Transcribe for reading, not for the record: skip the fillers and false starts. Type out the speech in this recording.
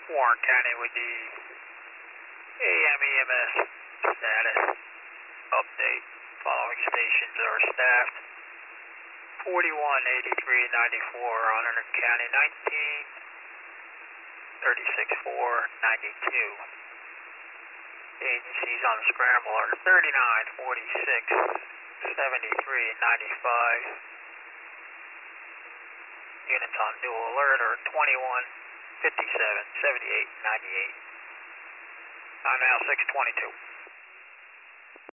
Warren County with the AM/EMS status update. Following stations are staffed. 41, 83, 94 Hunterdon County, 19, 36, 4, 92. Agencies on scramble are 39, 46, 73, 95. Units on dual alert are 21, 57, 78, 98. I'm now 622.